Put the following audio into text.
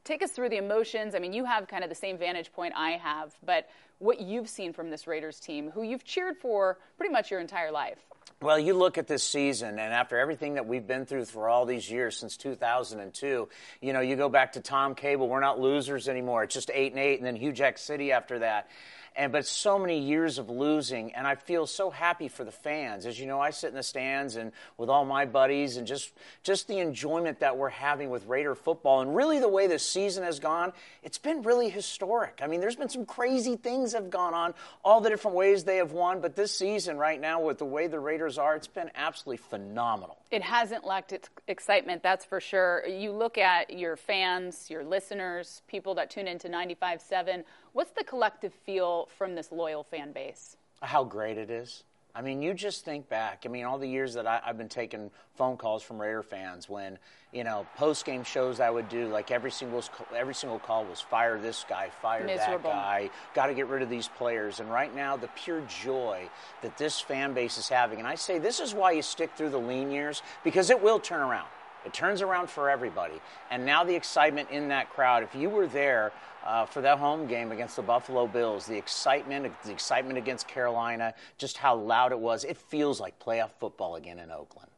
take us through the emotions. I mean, you have kind of the same vantage point I have, but what you've seen from this Raiders team, who you've cheered for pretty much your entire life. Well, you look at this season, and after everything that we've been through for all these years since 2002, you go back to Tom Cable. We're not losers anymore. It's just 8-8, and then Hugh Jack City after that. But so many years of losing, and I feel so happy for the fans. As you know, I sit in the stands and with all my buddies, and just the enjoyment that we're having with Raider football. And really the way this season has gone, it's been really historic. I mean, there's been some crazy things that have gone on, all the different ways they have won. But this season right now, with the way the Raiders are, it's been absolutely phenomenal. It hasn't lacked its excitement, that's for sure. You look at your fans, your listeners, people that tune into 95.7. What's the collective feel from this loyal fan base? How great it is. I mean, you just think back. I mean, all the years that I've been taking phone calls from Raider fans when, post-game shows I would do, like every single call was fire this guy, fire Miserable. that guy, got to get rid of these players. And right now, the pure joy that this fan base is having. And I say this is why you stick through the lean years, because it will turn around. It turns around for everybody. And now the excitement in that crowd, if you were there for that home game against the Buffalo Bills, the excitement against Carolina, just how loud it was, it feels like playoff football again in Oakland.